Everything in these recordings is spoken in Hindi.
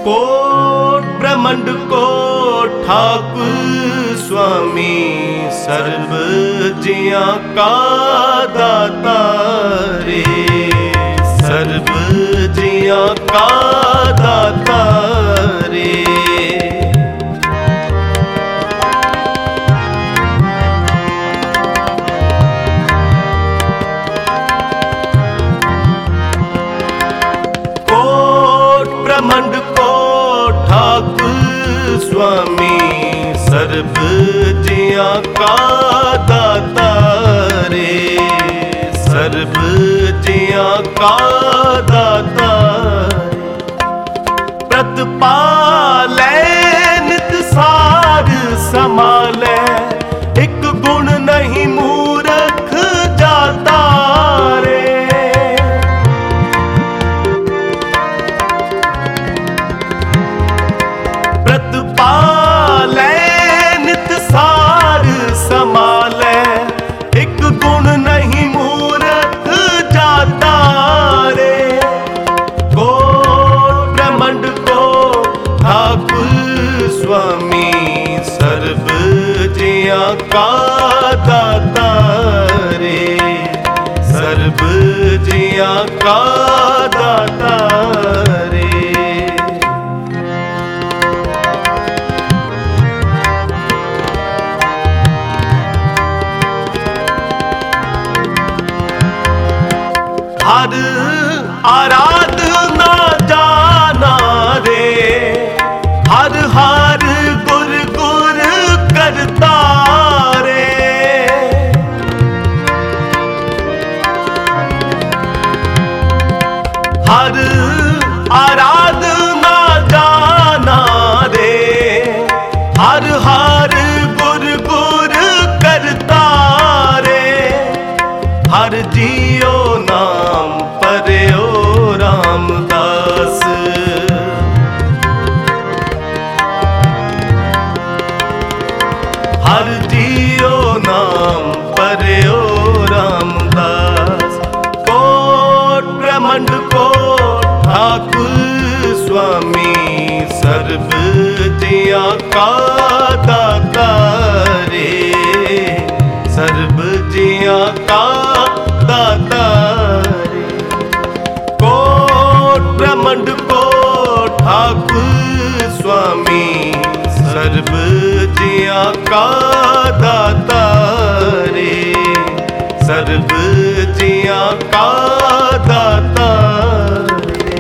कोट ब्रह्मंड को ठाकुर स्वामी सर्व जिया का दाता रे, सर्व जिया का दाता रे। कोट ब्रह्मंड को ठाकुर स्वामी सर्व जिया का दाता रे, सर्व जिया का दाता रे। प्रतिपालै नित सार संभालै, एक गुण नहीं मूर्ख जाता रे। प्रतिपालै नित सार संभालै, एक गुण नहीं मूर्ख जाता रे। कोट ब्रह्मंड को ठाकुर स्वामी सर्व जिया का दाता रे, सर्व जिया का दाता रे। हर आराधना जाना रे, हर हर गुर गुर करता रे। हर आराधना जाना रे, हर हर गुर गुर करता रे। हर जियो नाम पर्यो रामदास, हर जियो नाम पर्यो रामदास। कोट ब्रह्मंड को ठाकुर स्वामी सर्व जिया का दाता रे, सर्व जिया का दाता रे। कोट ब्रह्मंड को ठाकुर स्वामी सर्व जिया का दाता रे, सर्व जिया का दाता रे।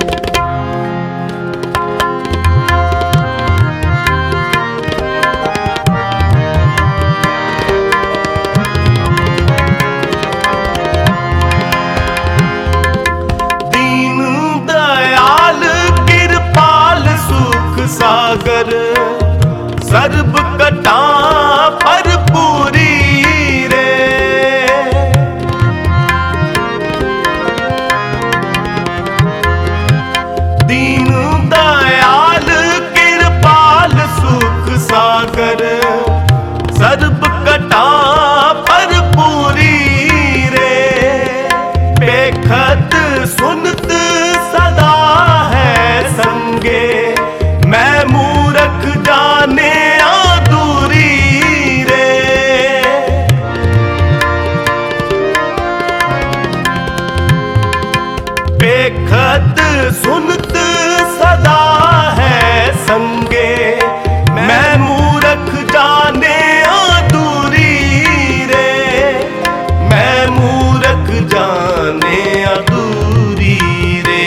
दीन दयाल कृपाल सुख सागर, सर्व कटा पर पूरी रे। दीन दयाल कृपाल सुख सागर, सर्व कटा पर पूरी रे। बेखत सुनत सदा है संगे, मैं मूर्ख जाने दूरी रे। बेखत सुनत सदा है संगे, मैं मूर्ख जाने दूरी रे। मैं मूर्ख जाने दूरी रे।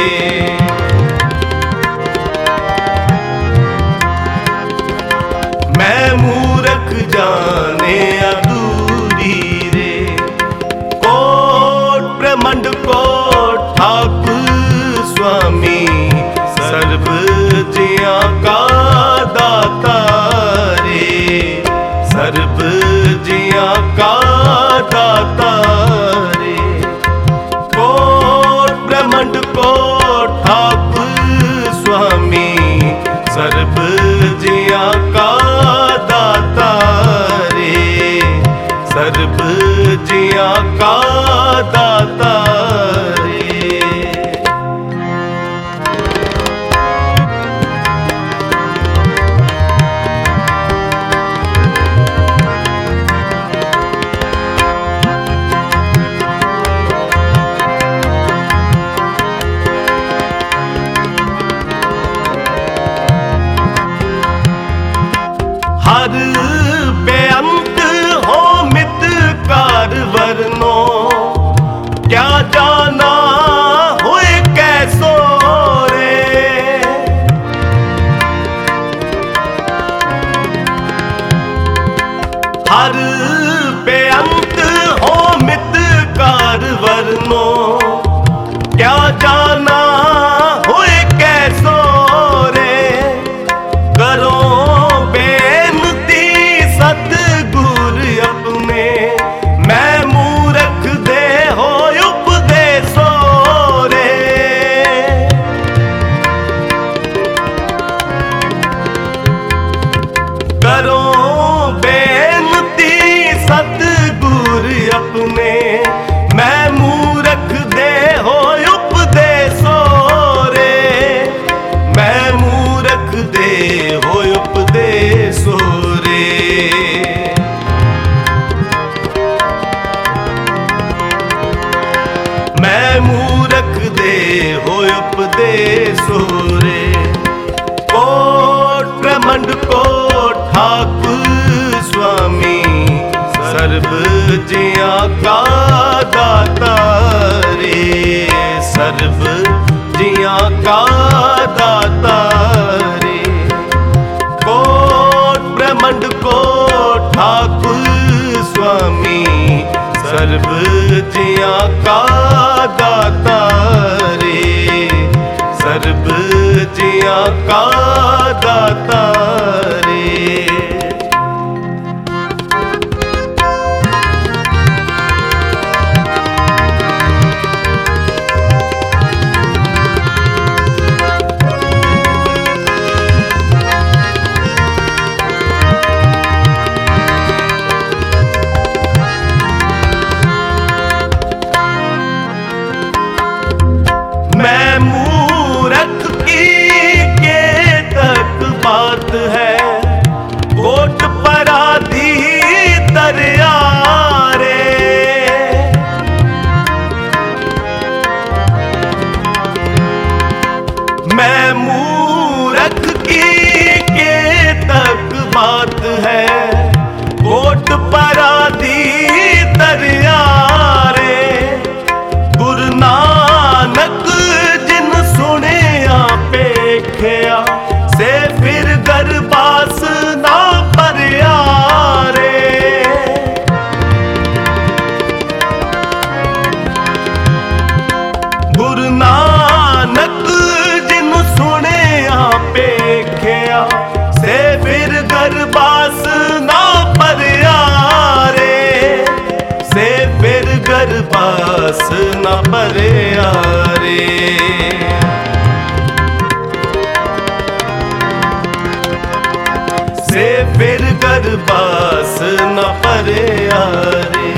मैं मूर्ख जाने अधूरी रे। कोट ब्रह्मंड को ठाकुर स्वामी सर्व जिया का दाता रे, सर्व जिया का दाता रे। कोट ब्रह्मंड को ठाकुर स्वामी सर्व जिया का दाता रे, सर्व जिया का दाता रे। हर बेअंत हो मित कार वरनो, क्या जाना हुए कैसो रे। हर बेअंत हो मित कार वरनो, क्या जाना हुए कैसो रे। करो बेनती सतगुर अपने, मैं मूरख दे हो उपदेसो रे। करो बेनती सतगुर अपने, मैं मूरख दे हो उपदेसो रे। मैं मूरख दे हो उपदेसो रे। मैं मूरख दे हो उपदेसो रे। कोट ब्रह्मंड को ठाकुर स्वामी, सर्व जिया का दाता रे। सर्व जिया का दाता रे। कोट ब्रह्मंड को ठाकुर स्वामी, सर्व जिया का दाता रे। सर्व जिया का दाता रे। मैं मूरख की के तक बात है, कोट पराधी दरिया रे। मैं मूरख की के तक बात है, कोट पराधी दरिया रे। गुरु नानक जिन सुने आपेख्या, से फिर गरबास ना परया रे। गुरु नानक जिन सुने आपेख्या, से फिर गरबास ना परया रे। से फिर गरबास न परया रे। से फिर गरबास न परया रे।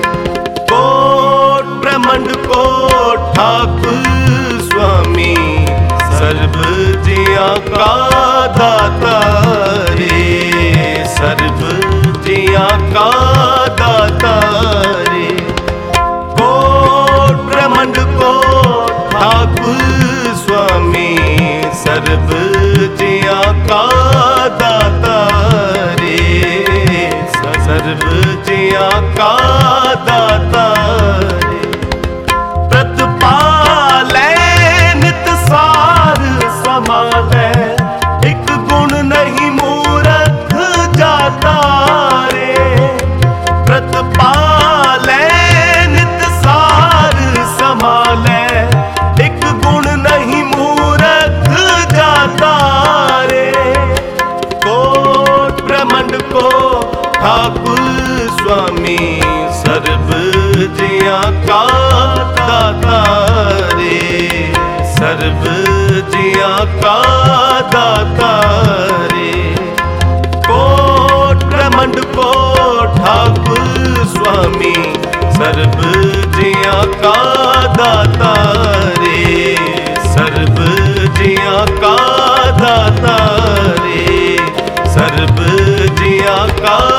कोट ब्रह्मंड को ठाकुर स्वामी, सर्व जिया का दाता रे। सर्व जिया का दाता रे। कोट ब्रह्मंड को ठाकुर स्वामी, सर्व जिया का दाता रे। सर्व जिया का दाता रे। प्रतिपालै नित सार समालै, एक गुण नहीं मूरख जाता रे। प्रतिपालै नित सार समालै, एक गुण नहीं मूरख जाता रे। कोट ब्रह्मंड को ठाकुर स्वामी, सर्व जिया का दाता रे। सर्व जिया का दाता रे। कोट ब्रह्मंड को ठाकुर स्वामी, सर्व जिया का दाता रे। सर्व जिया का दाता रे। सर्व जिया का